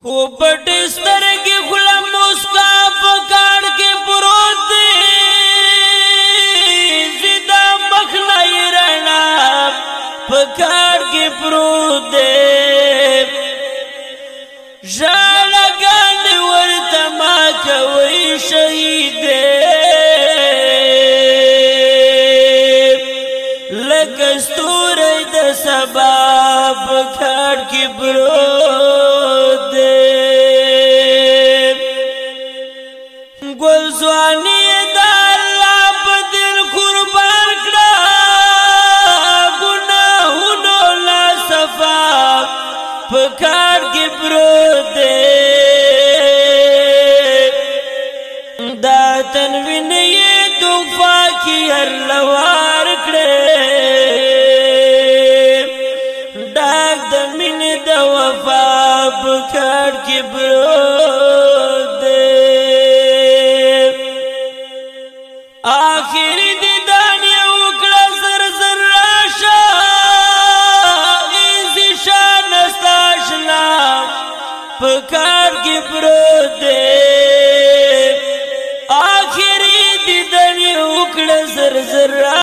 او پټ سترګې خلا مسکا پکاړ کې پروت دی زدا مخلای رڼا پکاړ کې پروت دی ژړګان ورته ما کوي شهید لکه ستوري د سبا پکاړ کې پروت دی ګل ځواني د الله په دل قربان کړه ګناهونو لا صفا پکار کې پروت دی دا تنوین یې توفا کې هر لوار کړه ډاک د مینې د وفا پکار کې پروت دی آخر دیدان یو کړه زر زر راشه ایزی شان استاشنا پکار کې پروت دی آخر دیدان یو کړه زر زر